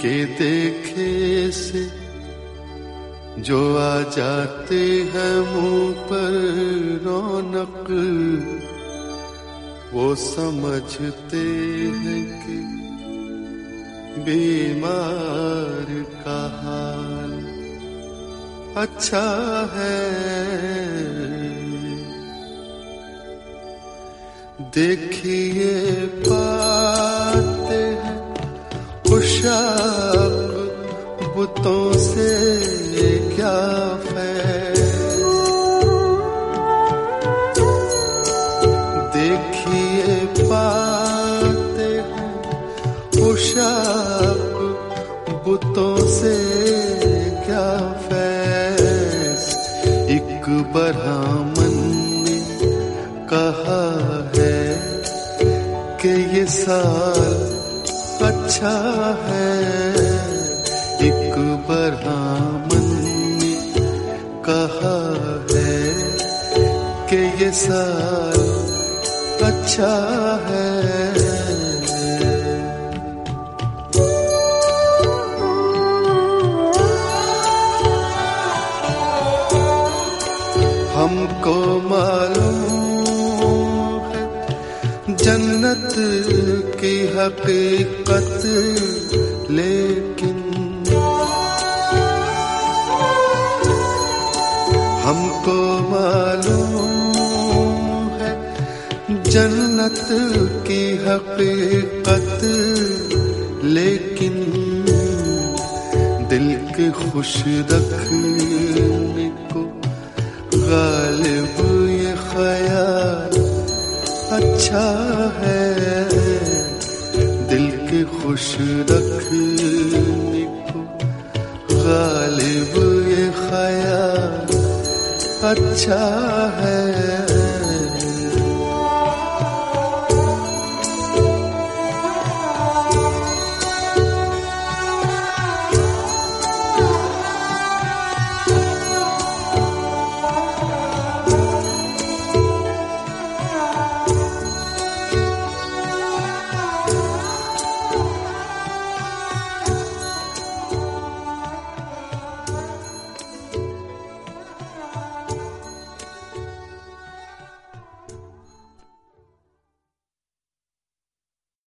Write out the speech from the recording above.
के देखे से जो आ जाते हैं मुंह पर रौनक, वो समझते हैं कि बीमार का हाल अच्छा है। देखिए पाते हैं खुशाक बुतों से क्या फैज़। देखिए पाते हैं खुशाक बुतों से क्या फैज़। एक ब्राह्मण ने कहा है कि ये साल अच्छा है। एक ब्राह्मण ने कहा है कि ये साल अच्छा है। हमको मालूम है जन्नत की हकीकत, लेकिन हमको मालूम है जन्नत की हकीकत, लेकिन दिल के खुश रखने को गालिब ये ख्याल अच्छा है। दिल के खुश रखने को गालिब ये ख्याल अच्छा है।